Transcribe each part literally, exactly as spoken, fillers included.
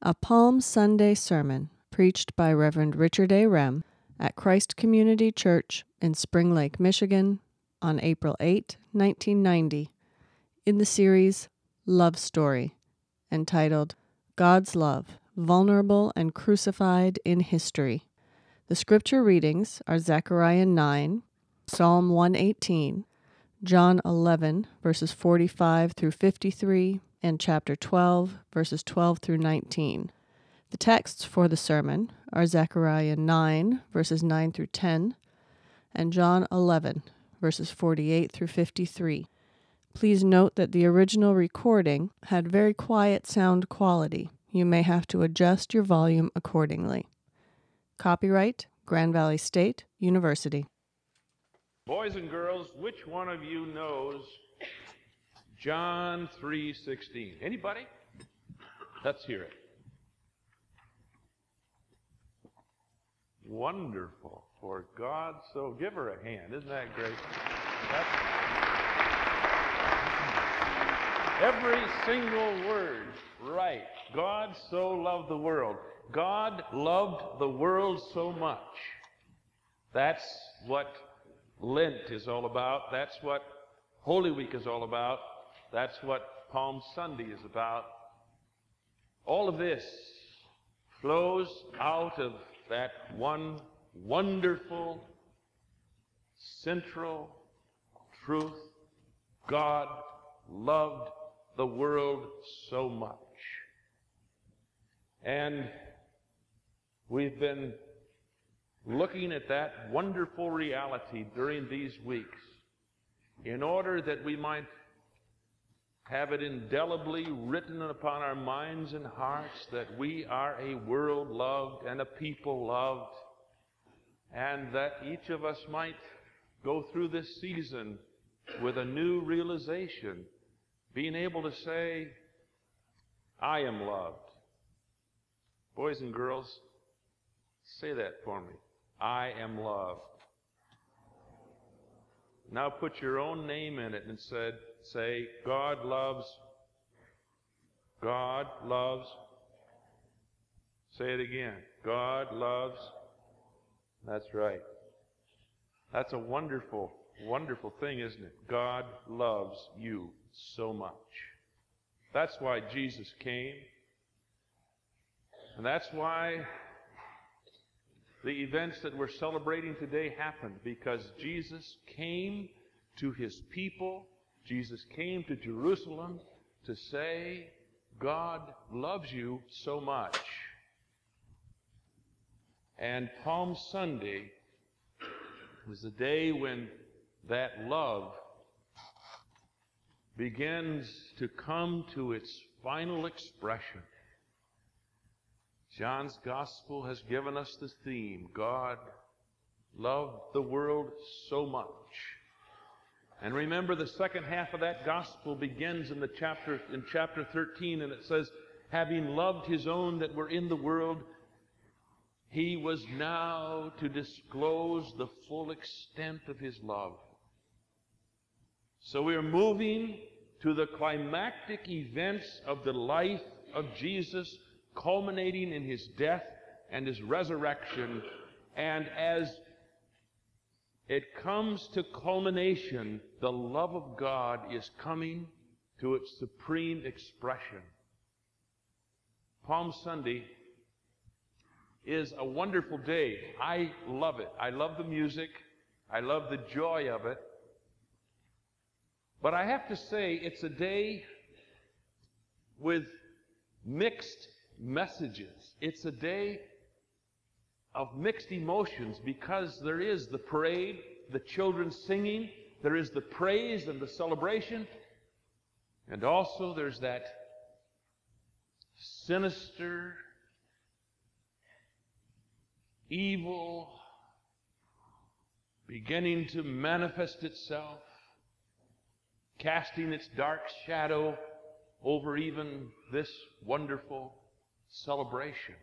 A Palm Sunday sermon preached by Reverend Richard A. Rem at Christ Community Church in Spring Lake, Michigan on April eighth, nineteen ninety, in the series Love Story, entitled God's Love, Vulnerable and Crucified in History. The scripture readings are Zechariah nine, Psalm one eighteen, John eleven, verses forty-five through fifty-three, and chapter twelve, verses twelve through nineteen. The texts for the sermon are Zechariah nine, verses nine through ten, and John eleven, verses forty-eight through fifty-three. Please note that the original recording had very quiet sound quality. You may have to adjust your volume accordingly. Copyright Grand Valley State University. Boys and girls, which one of you knows John three sixteen? Anybody? Let's hear it. Wonderful. For God so... Give her a hand. Isn't that great? That's... Every single word right. God so loved the world. God loved the world so much. That's what Lent is all about. That's what Holy Week is all about. That's what Palm Sunday is about. All of this flows out of that one wonderful, central truth. God loved the world so much. And we've been looking at that wonderful reality during these weeks in order that we might have it indelibly written upon our minds and hearts that we are a world loved and a people loved, and that each of us might go through this season with a new realization, being able to say, I am loved. Boys and girls, say that for me. I am loved. Now put your own name in it and said, say, God loves. God loves. Say it again. God loves. That's right. That's a wonderful, wonderful thing, isn't it? God loves you so much. That's why Jesus came. And that's why the events that we're celebrating today happened, because Jesus came to his people. Jesus came to Jerusalem to say, God loves you so much. And Palm Sunday was the day when that love begins to come to its final expression. John's Gospel has given us the theme, God loved the world so much. And remember, the second half of that Gospel begins in the chapter in chapter thirteen, and it says, having loved his own that were in the world, he was now to disclose the full extent of his love. So we are moving to the climactic events of the life of Jesus, culminating in his death and his resurrection. And as it comes to culmination, the love of God is coming to its supreme expression. Palm Sunday is a wonderful day. I love it. I love the music. I love the joy of it. But I have to say, it's a day with mixed messages. It's a day of mixed emotions, because there is the parade, the children singing, there is the praise and the celebration, and also there's that sinister, evil beginning to manifest itself, casting its dark shadow over even this wonderful celebration.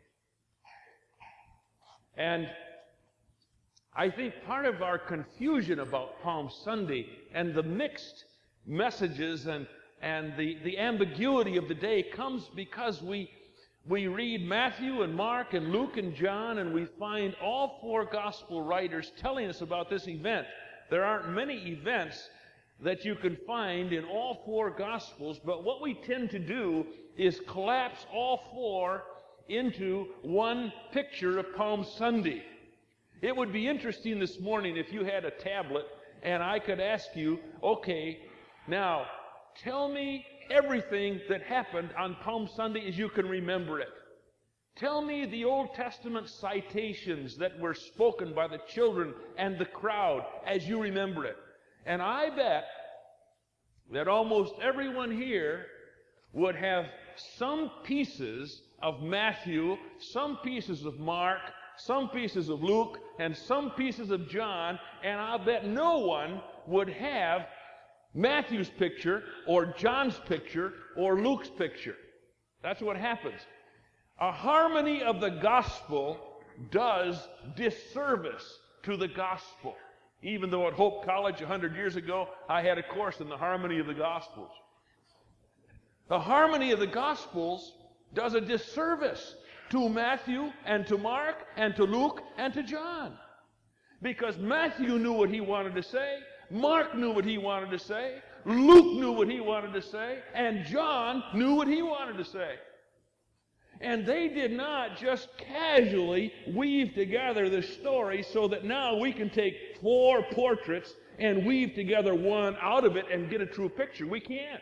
And I think part of our confusion about Palm Sunday and the mixed messages and, and the, the ambiguity of the day comes because we, We read Matthew and Mark and Luke and John, and we find all four gospel writers telling us about this event. There aren't many events that you can find in all four gospels, but what we tend to do is collapse all four into one picture of Palm Sunday. It would be interesting this morning if you had a tablet and I could ask you, okay, now tell me everything that happened on Palm Sunday as you can remember it. Tell me the Old Testament citations that were spoken by the children and the crowd as you remember it. And I bet that almost everyone here would have some pieces of Matthew, some pieces of Mark, some pieces of Luke, and some pieces of John, and I'll bet no one would have Matthew's picture or John's picture or Luke's picture. That's what happens. A harmony of the gospel does disservice to the gospel. Even though at Hope College a hundred years ago, I had a course in the harmony of the Gospels. The harmony of the Gospels does a disservice to Matthew and to Mark and to Luke and to John. Because Matthew knew what he wanted to say, Mark knew what he wanted to say, Luke knew what he wanted to say, and John knew what he wanted to say. And they did not just casually weave together the story so that now we can take four portraits and weave together one out of it and get a true picture. We can't.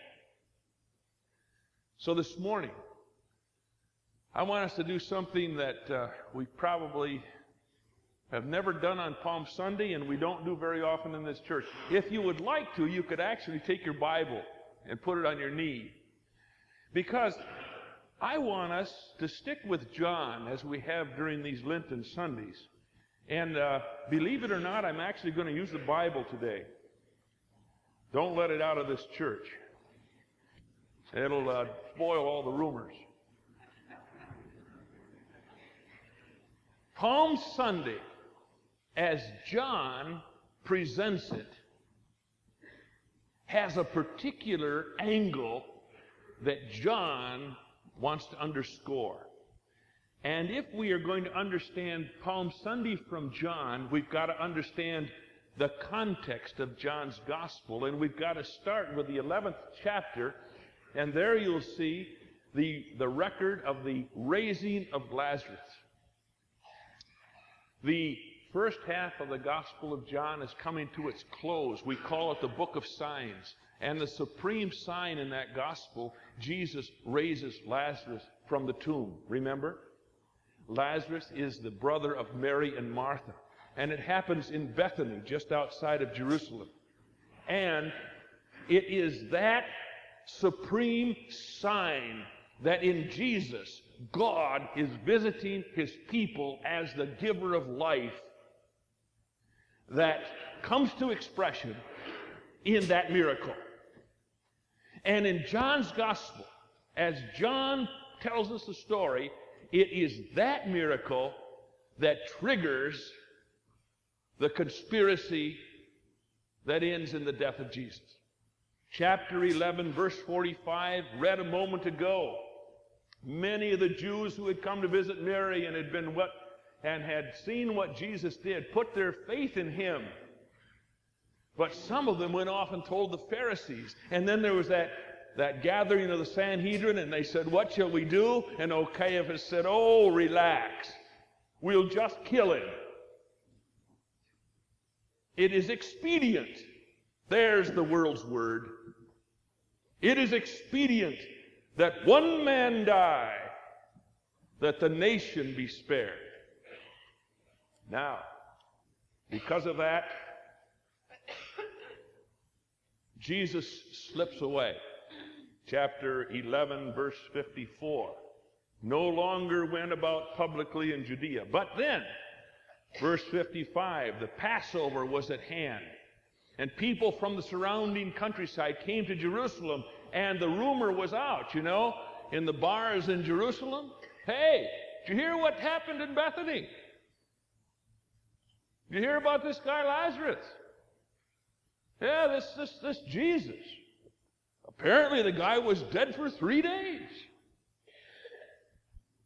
So this morning, I want us to do something that uh, we probably have never done on Palm Sunday and we don't do very often in this church. If you would like to, you could actually take your Bible and put it on your knee. Because I want us to stick with John as we have during these Lenten Sundays. And uh, believe it or not, I'm actually going to use the Bible today. Don't let it out of this church. It'll uh, spoil all the rumors. Palm Sunday, as John presents it, has a particular angle that John wants to underscore. And if we are going to understand Palm Sunday from John, we've got to understand the context of John's gospel, and we've got to start with the eleventh chapter, and there you'll see the, the record of the raising of Lazarus. The first half of the Gospel of John is coming to its close. We call it the Book of Signs. And the supreme sign in that Gospel, Jesus raises Lazarus from the tomb. Remember? Lazarus is the brother of Mary and Martha. And it happens in Bethany, just outside of Jerusalem. And it is that supreme sign that in Jesus, God is visiting his people as the giver of life that comes to expression in that miracle. And in John's gospel, as John tells us the story, it is that miracle that triggers the conspiracy that ends in the death of Jesus. Chapter eleven, verse forty-five, read a moment ago. Many of the Jews who had come to visit Mary and had been what and had seen what Jesus did put their faith in him. But some of them went off and told the Pharisees. And then there was that, that gathering of the Sanhedrin, and they said, "What shall we do?" And O Caiaphas said, "Oh, relax. We'll just kill him. It is expedient." There's the world's word. It is expedient that one man die, that the nation be spared. Now, because of that, Jesus slips away. Chapter eleven, verse fifty-four. No longer went about publicly in Judea. But then, verse fifty-five, the Passover was at hand. And people from the surrounding countryside came to Jerusalem, and the rumor was out, you know, in the bars in Jerusalem. Hey, did you hear what happened in Bethany? Did you hear about this guy Lazarus? Yeah, this, this, this Jesus. Apparently the guy was dead for three days.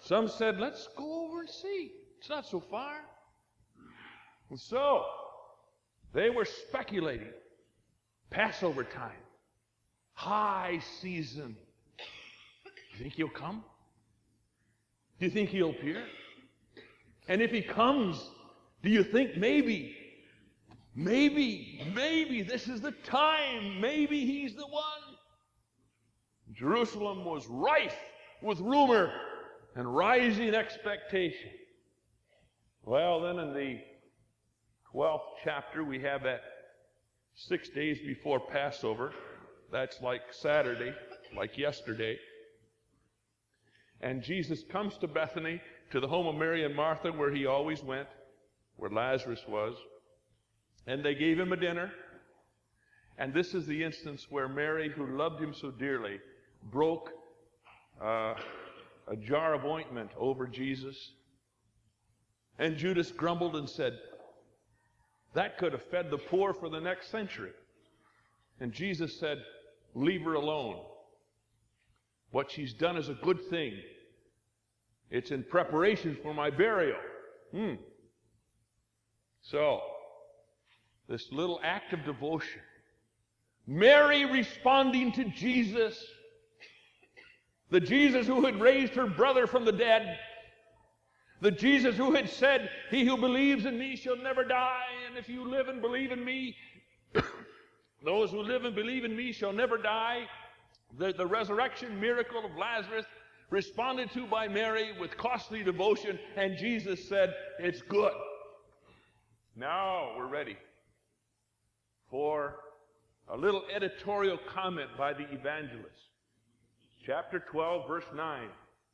Some said, let's go over and see. It's not so far. And so, they were speculating. Passover time. High season. Do you think he'll come? Do you think he'll appear? And if he comes, do you think maybe, maybe, maybe this is the time, maybe he's the one? Jerusalem was rife with rumor and rising expectation. Well, then in the twelfth chapter, we have that six days before Passover. That's like Saturday, like yesterday. And Jesus comes to Bethany, to the home of Mary and Martha, where he always went, where Lazarus was. And they gave him a dinner. And this is the instance where Mary, who loved him so dearly, broke uh, a jar of ointment over Jesus. And Judas grumbled and said, that could have fed the poor for the next century. And Jesus said, leave her alone. What she's done is a good thing. It's in preparation for my burial. Hmm. So, this little act of devotion. Mary responding to Jesus. The Jesus who had raised her brother from the dead. The Jesus who had said, he who believes in me shall never die, and if you live and believe in me, those who live and believe in me shall never die. The, the resurrection miracle of Lazarus responded to by Mary with costly devotion, and Jesus said, it's good. Now we're ready for a little editorial comment by the evangelist. Chapter twelve, verse nine.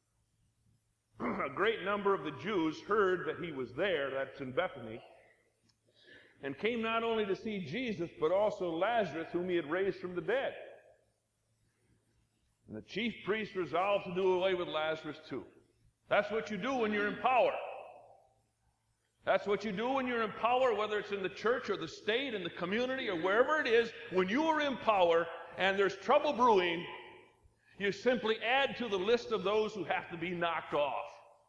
A great number of the Jews heard that he was there, that's in Bethany, and came not only to see Jesus, but also Lazarus, whom he had raised from the dead. And the chief priests resolved to do away with Lazarus too. That's what you do when you're in power. That's what you do when you're in power, whether it's in the church or the state, in the community, or wherever it is. When you are in power and there's trouble brewing, you simply add to the list of those who have to be knocked off.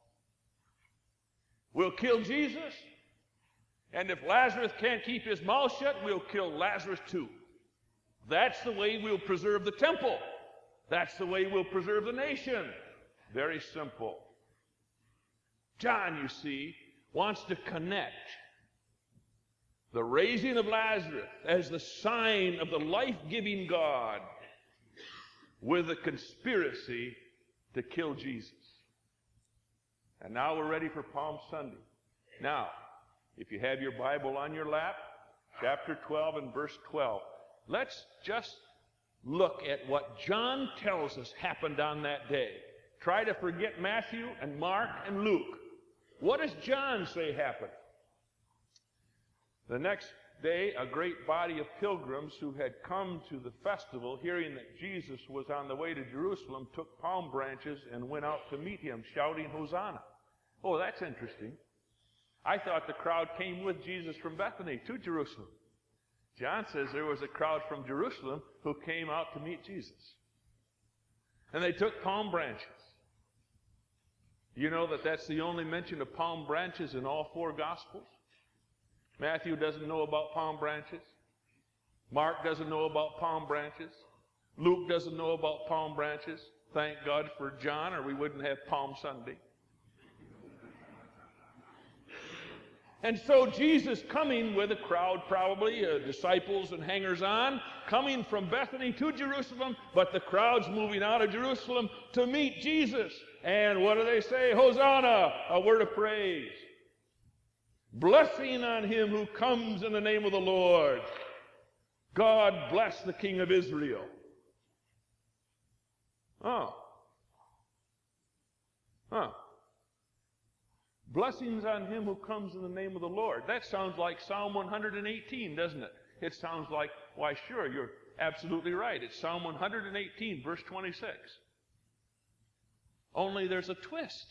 We'll kill Jesus, and if Lazarus can't keep his mouth shut, we'll kill Lazarus too. That's the way we'll preserve the temple. That's the way we'll preserve the nation. Very simple. John, you see, wants to connect the raising of Lazarus as the sign of the life-giving God with a conspiracy to kill Jesus. And now we're ready for Palm Sunday. Now, if you have your Bible on your lap, chapter twelve and verse twelve, let's just look at what John tells us happened on that day. Try to forget Matthew and Mark and Luke. What does John say happened? The next day, a great body of pilgrims who had come to the festival, hearing that Jesus was on the way to Jerusalem, took palm branches and went out to meet him, shouting, Hosanna. Oh, that's interesting. I thought the crowd came with Jesus from Bethany to Jerusalem. John says there was a crowd from Jerusalem who came out to meet Jesus. And they took palm branches. You know that that's the only mention of palm branches in all four Gospels? Matthew doesn't know about palm branches. Mark doesn't know about palm branches. Luke doesn't know about palm branches. Thank God for John, or we wouldn't have Palm Sunday. And so Jesus coming with a crowd, probably, uh, disciples and hangers-on, coming from Bethany to Jerusalem, but the crowd's moving out of Jerusalem to meet Jesus. And what do they say? Hosanna, a word of praise. Blessing on him who comes in the name of the Lord. God bless the King of Israel. Oh. Huh. Blessings on him who comes in the name of the Lord. That sounds like Psalm one hundred eighteen, doesn't it? It sounds like, why sure, you're absolutely right. It's Psalm one hundred eighteen, verse twenty-six. Only there's a twist.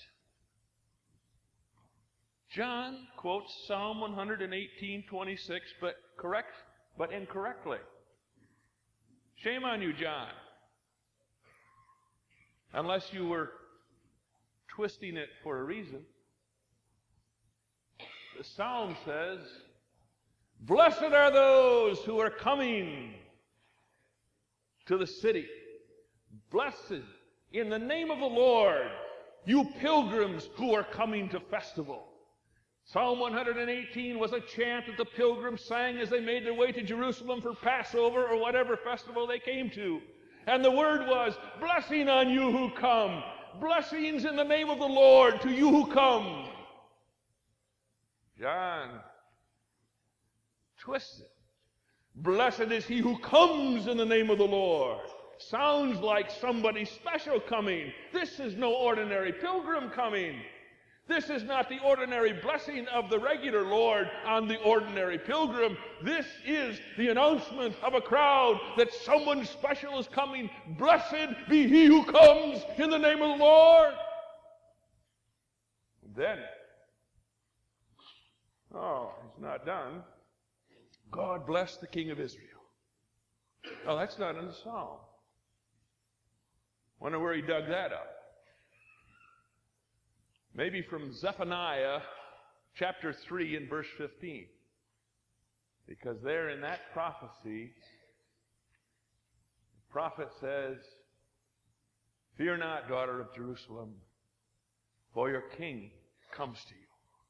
John quotes Psalm one hundred eighteen, twenty-six, but correct, but incorrectly. Shame on you, John. Unless you were twisting it for a reason. The psalm says, "Blessed are those who are coming to the city. Blessed in the name of the Lord, you pilgrims who are coming to festival." Psalm one hundred eighteen was a chant that the pilgrims sang as they made their way to Jerusalem for Passover or whatever festival they came to. And the word was, "Blessing on you who come. Blessings in the name of the Lord to you who come." John twists it. "Blessed is he who comes in the name of the Lord." Sounds like somebody special coming. This is no ordinary pilgrim coming. This is not the ordinary blessing of the regular Lord on the ordinary pilgrim. This is the announcement of a crowd that someone special is coming. Blessed be he who comes in the name of the Lord. And then, oh, he's not done. God bless the King of Israel. Oh, that's not in the Psalm. Wonder where he dug that up. Maybe from Zephaniah chapter three and verse fifteen. Because there in that prophecy, the prophet says, "Fear not, daughter of Jerusalem, for your king comes to you."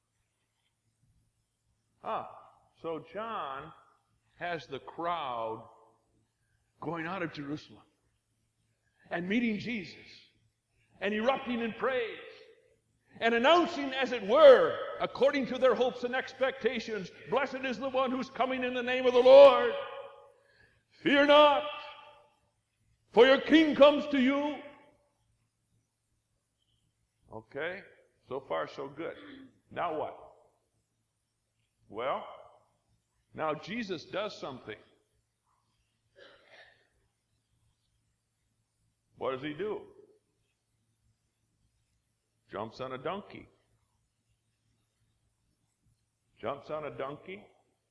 Ah, so John has the crowd going out of Jerusalem and meeting Jesus and erupting in praise and announcing, as it were, according to their hopes and expectations, "Blessed is the one who's coming in the name of the Lord. Fear not, for your king comes to you." Okay, so far so good. Now what? Well, now Jesus does something. What does he do? Jumps on a donkey. Jumps on a donkey.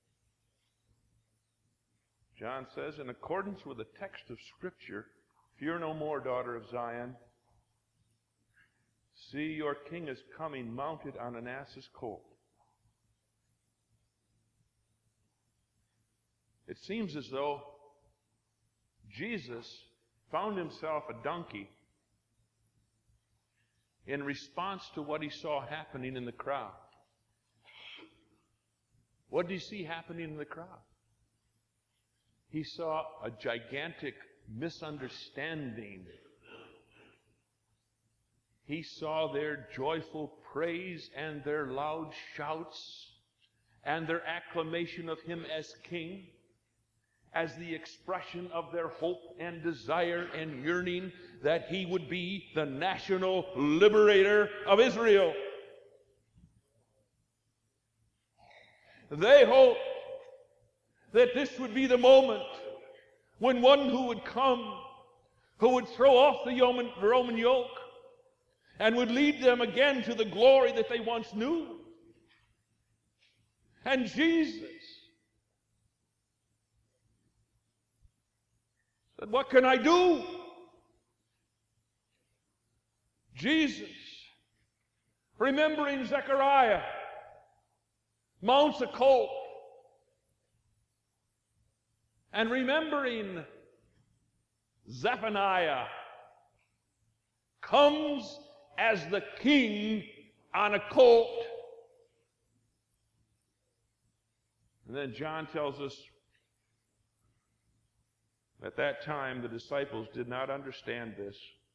John says, in accordance with the text of Scripture, "Fear no more, daughter of Zion. See, your king is coming mounted on an ass's colt." It seems as though Jesus found himself a donkey in response to what he saw happening in the crowd. What did he see happening in the crowd? He saw a gigantic misunderstanding. He saw their joyful praise and their loud shouts and their acclamation of him as king as the expression of their hope and desire and yearning that he would be the national liberator of Israel. They hoped that this would be the moment when one who would come, who would throw off the Roman yoke and would lead them again to the glory that they once knew. And Jesus said, "What can I do?" Jesus, remembering Zechariah, mounts a colt. And remembering Zephaniah, comes as the king on a colt. And then John tells us, at that time the disciples did not understand this.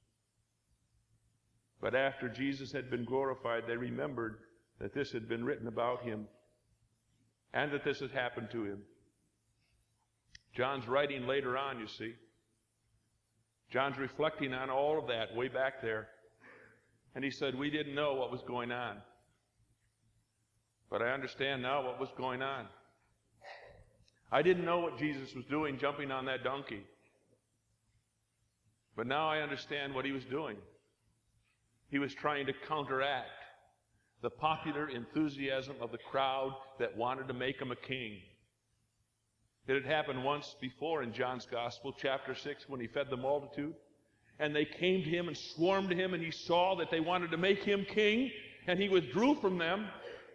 But after Jesus had been glorified, they remembered that this had been written about him and that this had happened to him. John's writing later on, you see. John's reflecting on all of that way back there. And he said, we didn't know what was going on. But I understand now what was going on. I didn't know what Jesus was doing jumping on that donkey. But now I understand what he was doing. He was trying to counteract the popular enthusiasm of the crowd that wanted to make him a king. It had happened once before in John's Gospel, chapter six, when he fed the multitude. And they came to him and swarmed to him, and he saw that they wanted to make him king, and he withdrew from them.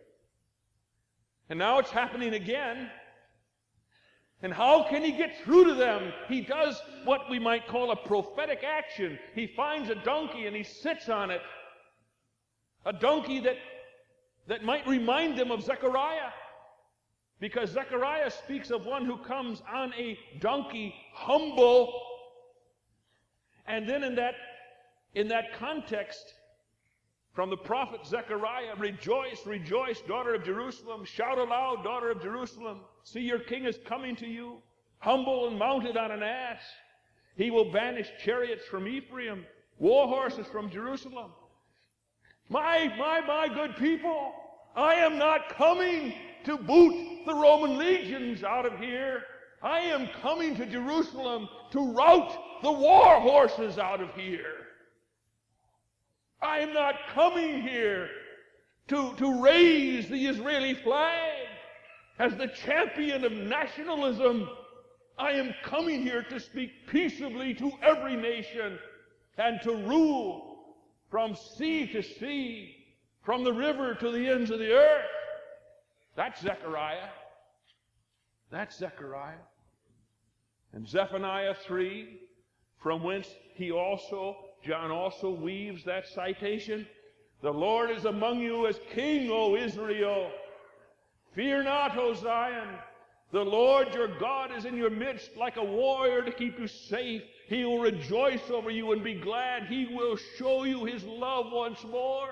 And now it's happening again. And how can he get through to them? He does what we might call a prophetic action. He finds a donkey and he sits on it. A donkey that, that might remind them of Zechariah. Because Zechariah speaks of one who comes on a donkey, humble. And then in that, in that context, from the prophet Zechariah, rejoice, rejoice, daughter of Jerusalem. Shout aloud, daughter of Jerusalem. See, your king is coming to you, humble and mounted on an ass. He will banish chariots from Ephraim, war horses from Jerusalem. My, my, my good people, I am not coming to boot the Roman legions out of here. I am coming to Jerusalem to rout the war horses out of here. I am not coming here to, to raise the Israeli flag as the champion of nationalism. I am coming here to speak peaceably to every nation and to rule from sea to sea, from the river to the ends of the earth. That's Zechariah. That's Zechariah. And Zephaniah three, from whence he also John also weaves that citation. The Lord is among you as King, O Israel. Fear not, O Zion. The Lord your God is in your midst like a warrior to keep you safe. He will rejoice over you and be glad. He will show you his love once more.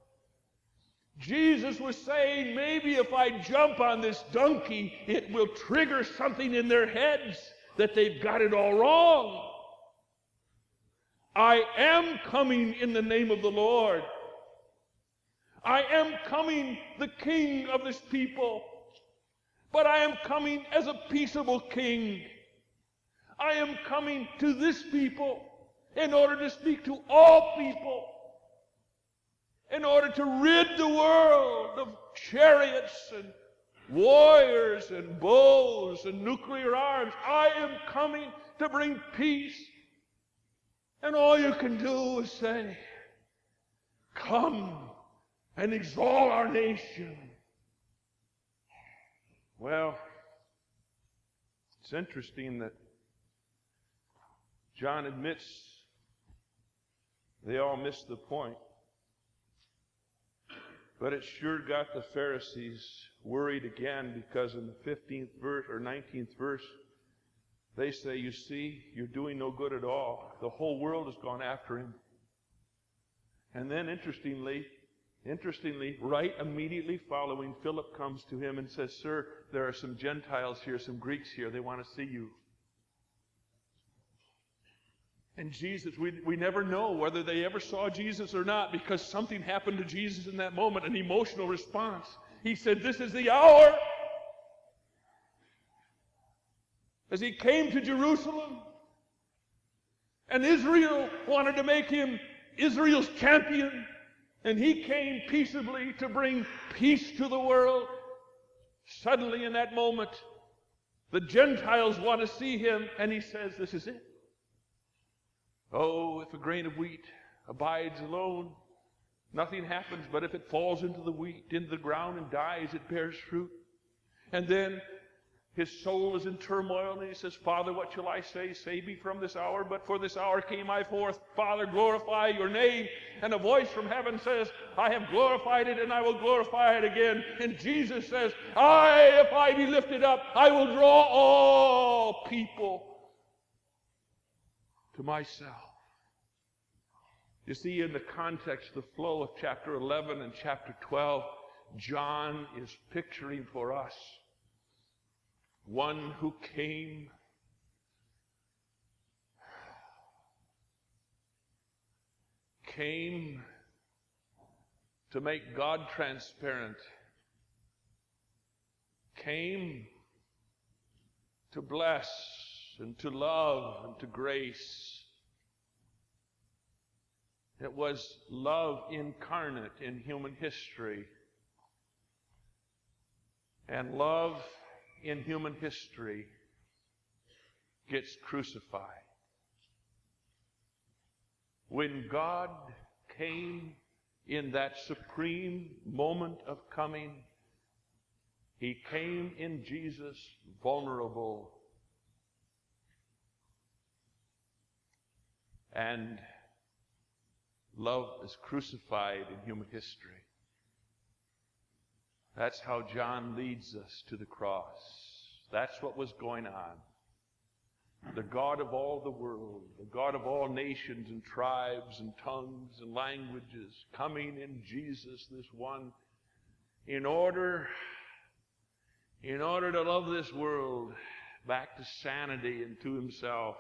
Jesus was saying, maybe if I jump on this donkey, it will trigger something in their heads that they've got it all wrong. I am coming in the name of the Lord. I am coming the king of this people. But I am coming as a peaceable king. I am coming to this people in order to speak to all people. In order to rid the world of chariots and warriors and bows and nuclear arms. I am coming to bring peace. And all you can do is say, come and exalt our nation. Well, it's interesting that John admits they all missed the point. But it sure got the Pharisees worried again, because in the fifteenth verse or nineteenth verse, they say, you see, you're doing no good at all. The whole world has gone after him. And then interestingly, interestingly, right immediately following, Philip comes to him and says, sir, there are some Gentiles here, some Greeks here. They want to see you. And Jesus, we, we never know whether they ever saw Jesus or not, because something happened to Jesus in that moment, an emotional response. He said, this is the hour. As he came to Jerusalem, and Israel wanted to make him Israel's champion, and he came peaceably to bring peace to the world. Suddenly in that moment, the Gentiles want to see him, and he says, this is it. Oh, if a grain of wheat abides alone, nothing happens, but if it falls into the wheat, into the ground and dies, it bears fruit. And then his soul is in turmoil, and he says, Father, what shall I say? Save me from this hour, but for this hour came I forth. Father, glorify your name. And a voice from heaven says, I have glorified it, and I will glorify it again. And Jesus says, I, if I be lifted up, I will draw all people to myself. You see, in the context, the flow of chapter eleven and chapter twelve, John is picturing for us one who came came to make God transparent, came to bless and to love and to grace. It was love incarnate in human history. And love in human history gets crucified. when God came in that supreme moment of coming, He came in Jesus vulnerable. And love is crucified in human history. That's how John leads us to the cross. That's what was going on. The God of all the world, the God of all nations and tribes and tongues and languages, coming in Jesus, this one, in order, in order to love this world back to sanity and to Himself.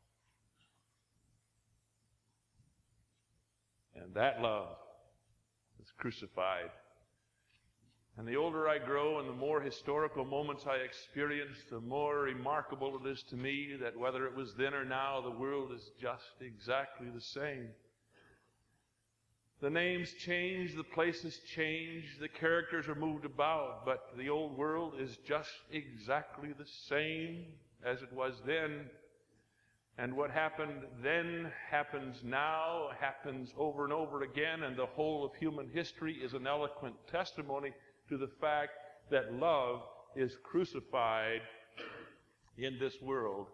And that love is crucified. And the older I grow and the more historical moments I experience, the more remarkable it is to me that whether it was then or now, the world is just exactly the same. The names change, the places change, the characters are moved about, but the old world is just exactly the same as it was then. And what happened then happens now, happens over and over again, and the whole of human history is an eloquent testimony to the fact that love is crucified in this world.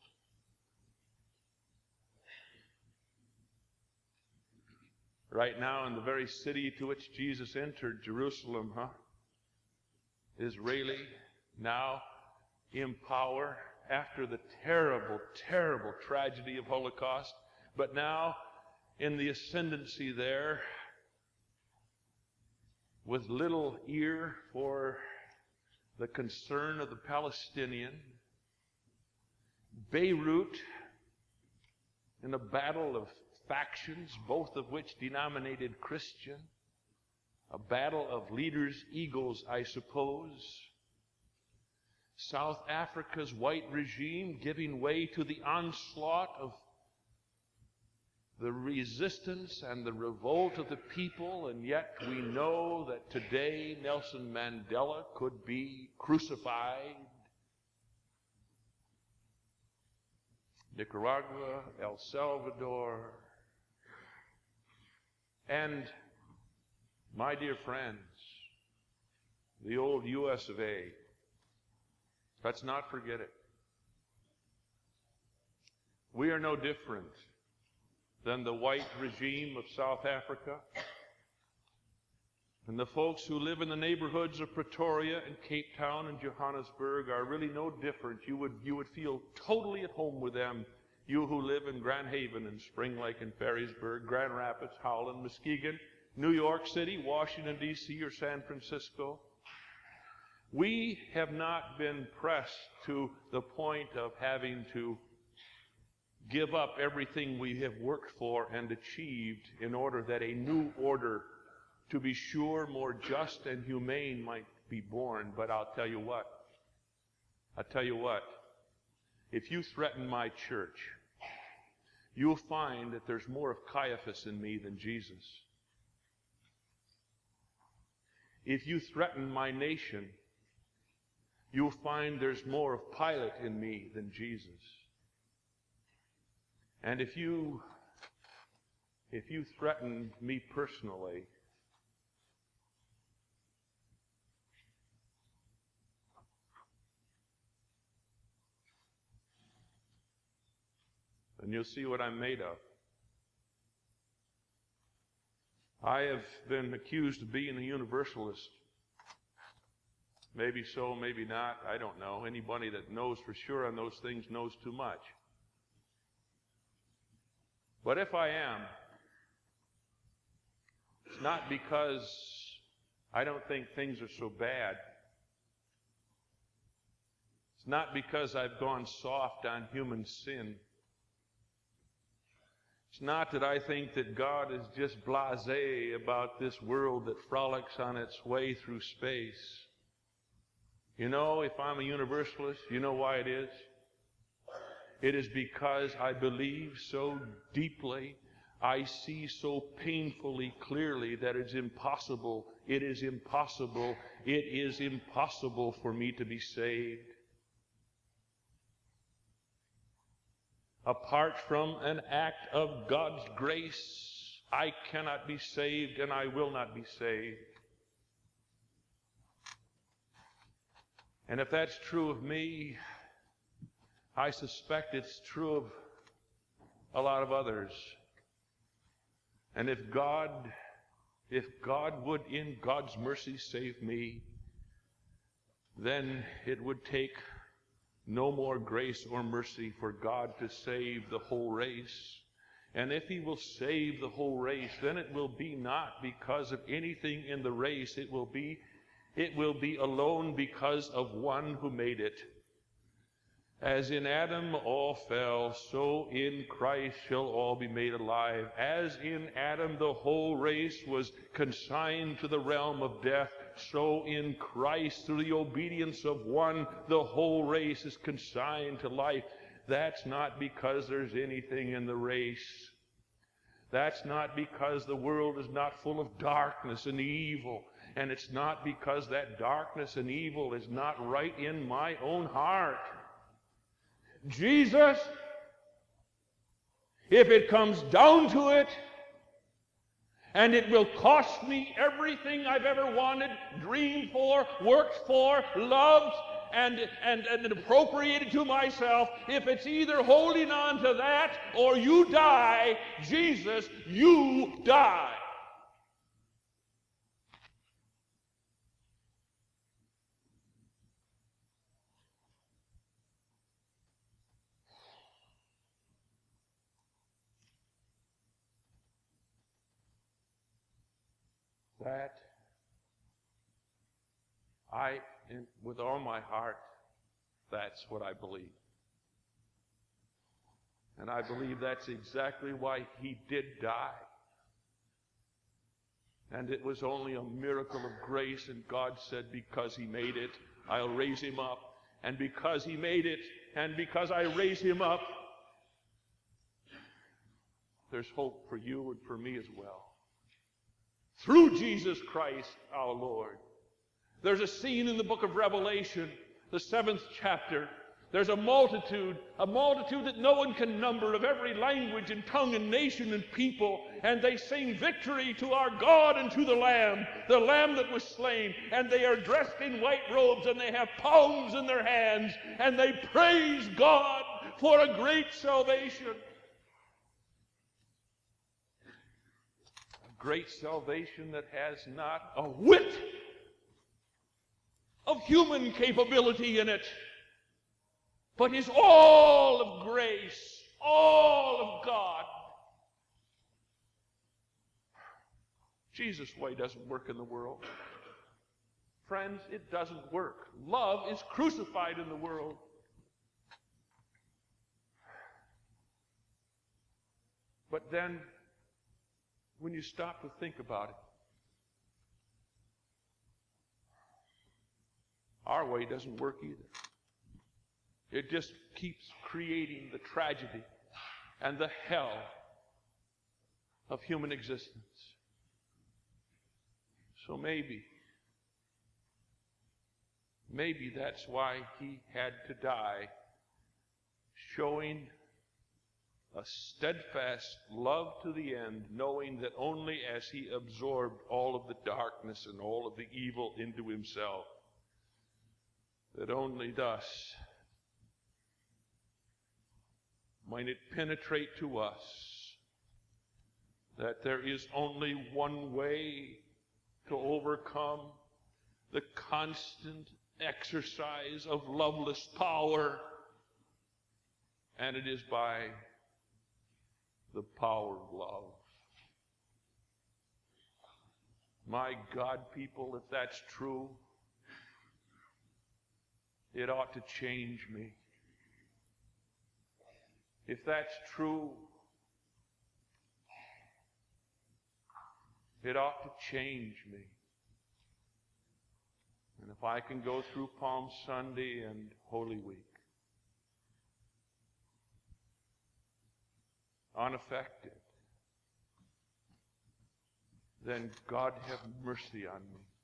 Right now, in the very city to which Jesus entered, Jerusalem, huh? Israeli, now in power after the terrible, terrible tragedy of Holocaust, but now in the ascendancy there, with little ear for the concern of the Palestinian. Beirut, in a battle of factions, both of which denominated Christian, a battle of leaders' egos, I suppose. South Africa's white regime giving way to the onslaught of the resistance and the revolt of the people, and yet we know that today Nelson Mandela could be crucified. Nicaragua, El Salvador, and my dear friends, the old U S of A. Let's not forget it. We are no different than the white regime of South Africa. And the folks who live in the neighborhoods of Pretoria and Cape Town and Johannesburg are really no different. You would, you would feel totally at home with them. You who live in Grand Haven and Spring Lake and Ferrysburg, Grand Rapids, Howland, Muskegon, New York City, Washington, D C, or San Francisco. We have not been pressed to the point of having to give up everything we have worked for and achieved in order that a new order, to be sure, more just and humane, might be born. But I'll tell you what, I'll tell you what, if you threaten my church, you'll find that there's more of Caiaphas in me than Jesus. If you threaten my nation, you'll find there's more of Pilate in me than Jesus. And if you, if you threaten me personally, then you'll see what I'm made of. I have been accused of being a universalist. Maybe so, maybe not. I don't know. Anybody that knows for sure on those things knows too much. But if I am, it's not because I don't think things are so bad. It's not because I've gone soft on human sin. It's not that I think that God is just blasé about this world that frolics on its way through space. You know, if I'm a universalist, you know why it is? It is because I believe so deeply, I see so painfully clearly that it's impossible, it is impossible, it is impossible for me to be saved. Apart from an act of God's grace, I cannot be saved and I will not be saved. And if that's true of me, I suspect it's true of a lot of others. And if God, if God would in God's mercy save me, then it would take no more grace or mercy for God to save the whole race. And if He will save the whole race, then it will be not because of anything in the race. It will be, it will be alone because of one who made it. As in Adam all fell, so in Christ shall all be made alive. As in Adam the whole race was consigned to the realm of death, so in Christ, through the obedience of one, the whole race is consigned to life. That's not because there's anything in the race. That's not because the world is not full of darkness and evil. And it's not because that darkness and evil is not right in my own heart. Jesus, if it comes down to it, and it will cost me everything I've ever wanted, dreamed for, worked for, loved, and, and, and appropriated to myself, if it's either holding on to that or you die, Jesus, you die. That I, in, with all my heart, that's what I believe. And I believe that's exactly why He did die. And it was only a miracle of grace, and God said, because He made it, I'll raise Him up. And because He made it, and because I raise Him up, there's hope for you and for me as well. Through Jesus Christ our Lord. There's a scene in the book of Revelation, the seventh chapter. There's a multitude, a multitude that no one can number, of every language and tongue and nation and people. And they sing victory to our God and to the Lamb, the Lamb that was slain. And they are dressed in white robes, and they have palms in their hands. And they praise God for a great salvation. Great salvation that has not a whit of human capability in it, but is all of grace, all of God. Jesus' way doesn't work in the world. Friends, it doesn't work. Love is crucified in the world. But then, when you stop to think about it, our way doesn't work either. It just keeps creating the tragedy and the hell of human existence. So maybe, maybe that's why He had to die, showing a steadfast love to the end, knowing that only as He absorbed all of the darkness and all of the evil into Himself, that only thus might it penetrate to us that there is only one way to overcome the constant exercise of loveless power, and it is by the power of love. My God, people, if that's true, it ought to change me. If that's true, it ought to change me. And if I can go through Palm Sunday and Holy Week unaffected, then God have mercy on me.